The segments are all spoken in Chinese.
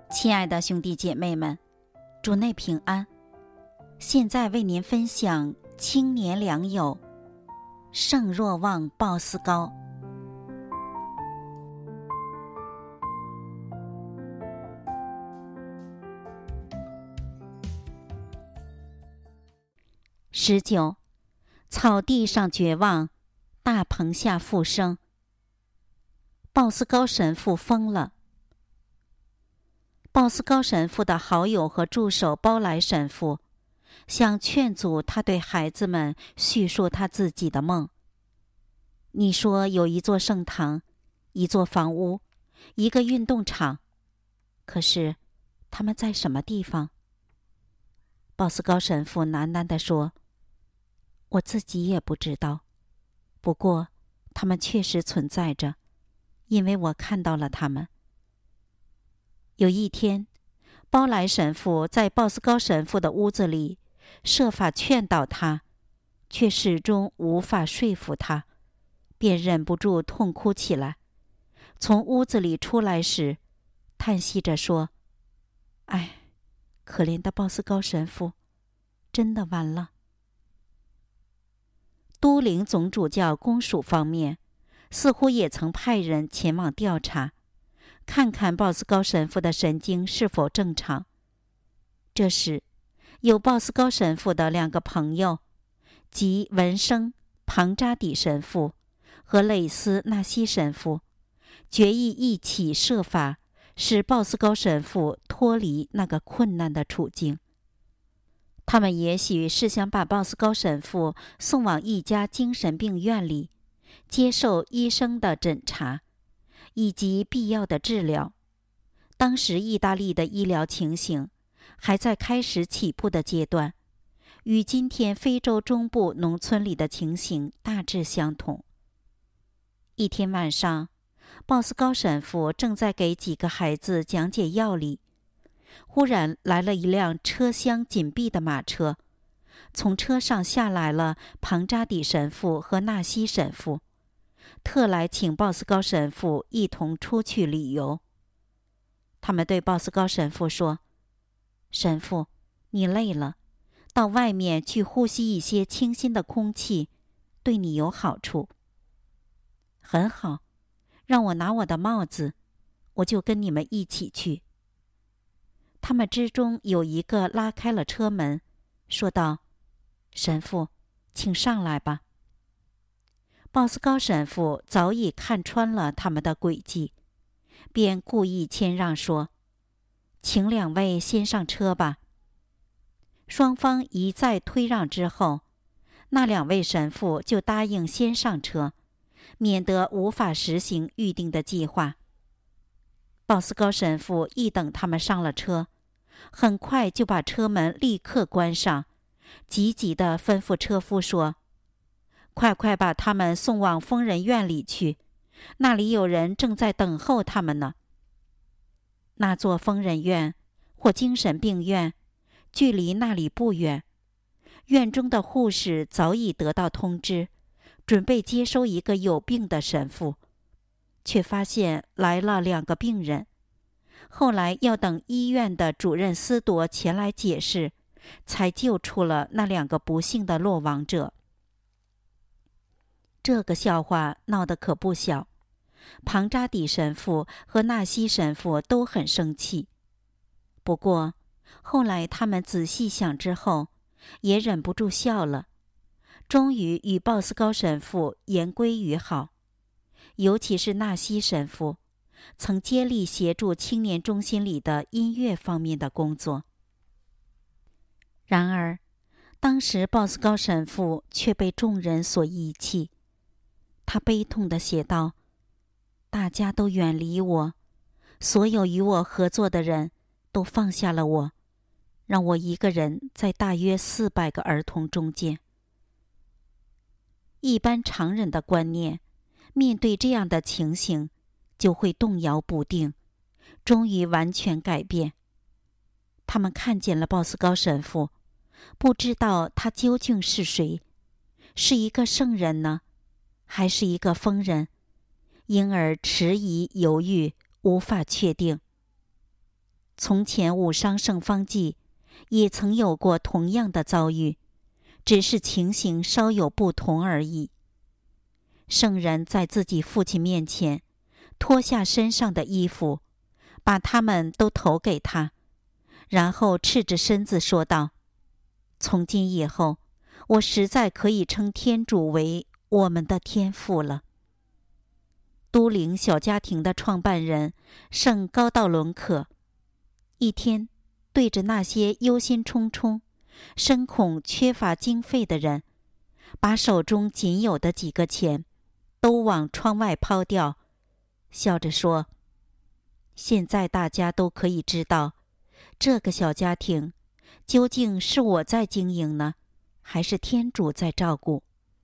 亲爱的兄弟姐妹们，主内平安。现在为您分享青年良友，圣若望鲍斯高。19，草地上绝望，大棚下复生。鲍斯高神父疯了。鲍斯高神父的好友和助手包莱神父想劝阻他对孩子们叙述他自己的梦。你说有一座圣堂，一座房屋，一个运动场，可是他们在什么地方？鲍斯高神父喃喃地说，我自己也不知道，不过他们确实存在着，因为我看到了他们。有一天，包莱神父在鲍斯高神父的屋子里设法劝导他，却始终无法说服他，便忍不住痛哭起来。从屋子里出来时，叹息着说，唉，可怜的鲍斯高神父，真的完了。都灵总主教公署方面似乎也曾派人前往调查，看看鲍斯高神父的神经是否正常。这时，有鲍斯高神父的2个朋友，即文生庞扎底神父和累斯纳西神父，决意一起设法使鲍斯高神父脱离那个困难的处境。他们也许是想把鲍斯高神父送往一家精神病院里，接受医生的诊查以及必要的治疗。当时意大利的医疗情形还在开始起步的阶段，与今天非洲中部农村里的情形大致相同。一天晚上，鲍斯高神父正在给几个孩子讲解药理，忽然来了一辆车厢紧闭的马车，从车上下来了庞扎底神父和纳西神父，特来请鲍斯高神父一同出去旅游。他们对鲍斯高神父说，神父，你累了，到外面去呼吸一些清新的空气，对你有好处。很好，让我拿我的帽子，我就跟你们一起去。他们之中有一个拉开了车门，说道，神父，请上来吧。鲍斯高神父早已看穿了他们的诡计，便故意谦让说，请2位先上车吧。双方一再推让之后，那2位神父就答应先上车，免得无法实行预定的计划。鲍斯高神父一等他们上了车，很快就把车门立刻关上，急急地吩咐车夫说，快快把他们送往疯人院里去，那里有人正在等候他们呢。那座疯人院或精神病院距离那里不远，院中的护士早已得到通知，准备接收一个有病的神父，却发现来了2个病人。后来要等医院的主任司铎前来解释，才救出了那2个不幸的落亡者。这个笑话闹得可不小，庞扎底神父和纳西神父都很生气。不过后来他们仔细想之后，也忍不住笑了，终于与鲍斯高神父言归于好。尤其是纳西神父，曾接力协助青年中心里的音乐方面的工作。然而，当时鲍斯高神父却被众人所遗弃。他悲痛地写道，大家都远离我，所有与我合作的人都放下了我，让我一个人在大约400个儿童中间。一般常人的观念，面对这样的情形，就会动摇不定，终于完全改变。他们看见了鲍斯高神父，不知道他究竟是谁，是一个圣人呢，还是一个疯人，因而迟疑犹豫，无法确定。 从前武商圣方济也曾有过同样的遭遇，只是情形稍有不同而已。圣人在自己父亲面前脱下身上的衣服，把他们都投给他，然后赤着身子说道：从今以后，我实在可以称天主为我们的天父了。都灵小家庭的创办人圣高道伦可一天对着那些忧心忡忡、深恐缺乏经费的人，把手中仅有的几个钱都往窗外抛掉，笑着说：现在大家都可以知道，这个小家庭究竟是我在经营呢，还是天主在照顾？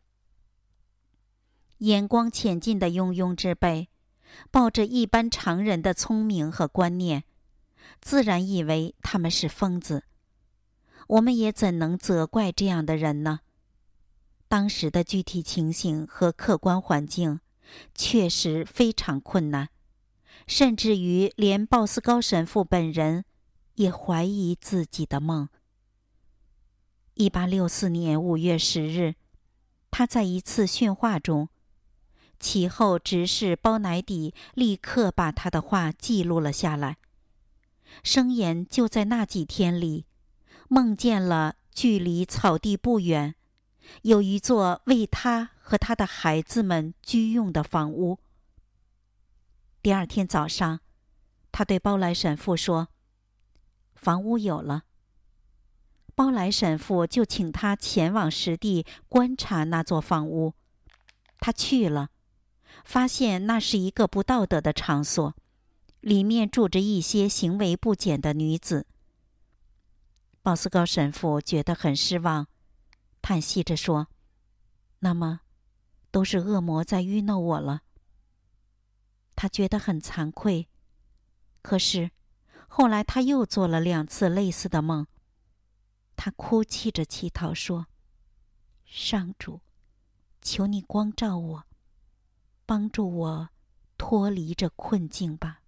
眼光浅近的庸庸之辈，抱着一般常人的聪明和观念，自然以为他们是疯子。我们也怎能责怪这样的人呢？当时的具体情形和客观环境确实非常困难，甚至于连鲍斯高神父本人也怀疑自己的梦。1864年5月10日，他在一次训话中，其后执事包乃底立刻把他的话记录了下来，声言就在那几天里，梦见了距离草地不远有一座为他和他的孩子们居用的房屋。第二天早上，他对包莱神父说：房屋有了。包莱神父就请他前往实地观察那座房屋。他去了，发现那是一个不道德的场所，里面住着一些行为不检的女子。鲍斯高神父觉得很失望，叹息着说：那么都是恶魔在愚弄我了。他觉得很惭愧，可是后来他又做了2次类似的梦。他哭泣着祈祷说：上主，求你光照我，帮助我脱离这困境吧。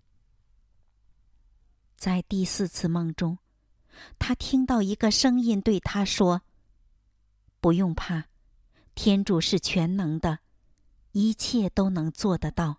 在第4次梦中，他听到一个声音对他说：不用怕，天主是全能的，一切都能做得到。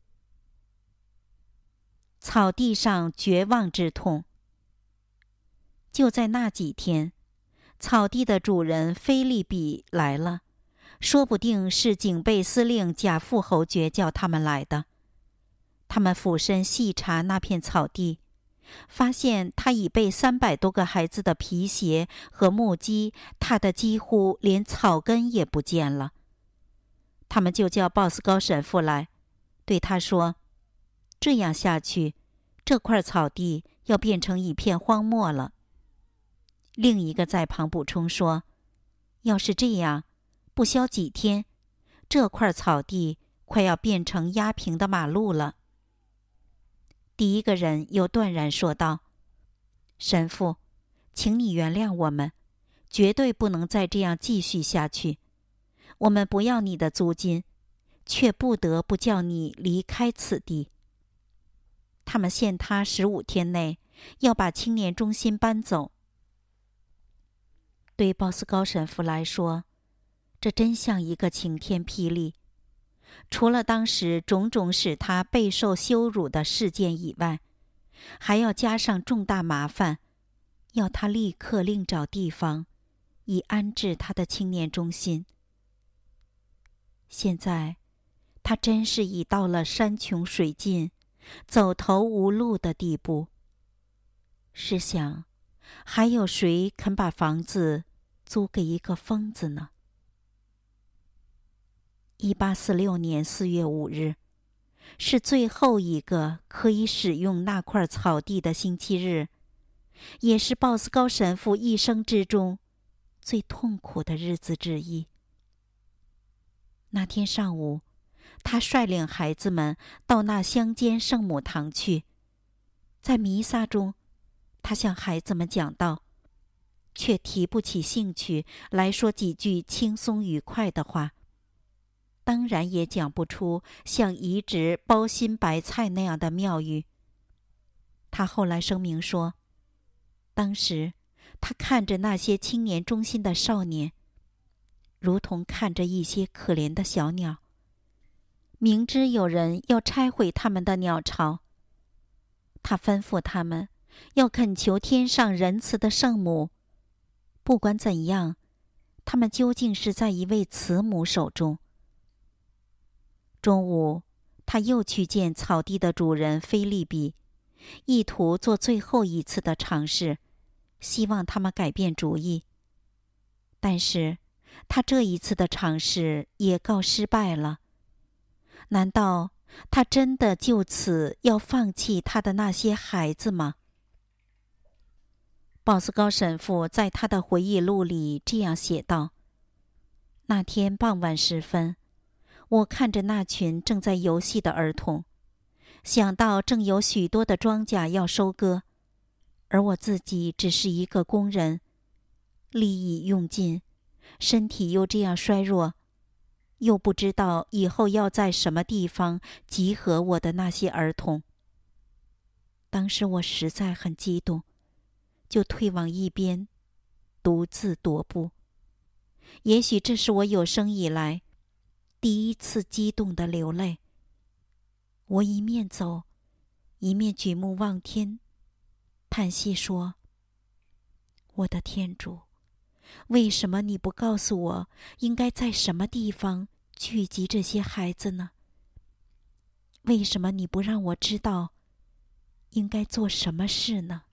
草地上绝望之痛。就在那几天，草地的主人菲利比来了，说不定是警备司令贾父侯爵叫他们来的。他们俯身细查那片草地，发现他已被300多个孩子的皮鞋和木屐踏得几乎连草根也不见了。他们就叫鲍斯高神父来，对他说：这样下去，这块草地要变成一片荒漠了。另一个在旁补充说：要是这样，不消几天，这块草地快要变成压平的马路了。第一个人又断然说道：神父，请你原谅我们，绝对不能再这样继续下去。我们不要你的租金，却不得不叫你离开此地。他们限他15天内要把青年中心搬走。对鲍斯高神父来说，这真像一个晴天霹雳。除了当时种种使他备受羞辱的事件以外，还要加上重大麻烦，要他立刻另找地方，以安置他的青年中心。现在，他真是已到了山穷水尽、走投无路的地步。试想，还有谁肯把房子租给一个疯子呢？1846年4月5日，是最后一个可以使用那块草地的星期日，也是鲍斯高神父一生之中最痛苦的日子之一。那天上午，他率领孩子们到那乡间圣母堂去。在弥撒中，他向孩子们讲道，却提不起兴趣来说几句轻松愉快的话，当然也讲不出像移植包心白菜那样的妙语。 他后来声明说，当时他看着那些青年忠心的少年，如同看着一些可怜的小鸟，明知有人要拆毁他们的鸟巢，他吩咐他们要恳求天上仁慈的圣母，不管怎样，他们究竟是在一位慈母手中。中午，他又去见草地的主人菲利比，意图做最后一次的尝试，希望他们改变主意。但是他这一次的尝试也告失败了。难道他真的就此要放弃他的那些孩子吗？鲍斯高神父在他的回忆录里这样写道：那天傍晚时分，我看着那群正在游戏的儿童，想到正有许多的庄稼要收割，而我自己只是一个工人，力已用尽，身体又这样衰弱，又不知道以后要在什么地方集合我的那些儿童。当时我实在很激动，就退往一边，独自踱步。也许这是我有生以来第一次激动地流泪。我一面走，一面举目望天，叹息说：我的天主，为什么你不告诉我应该在什么地方聚集这些孩子呢？为什么你不让我知道应该做什么事呢？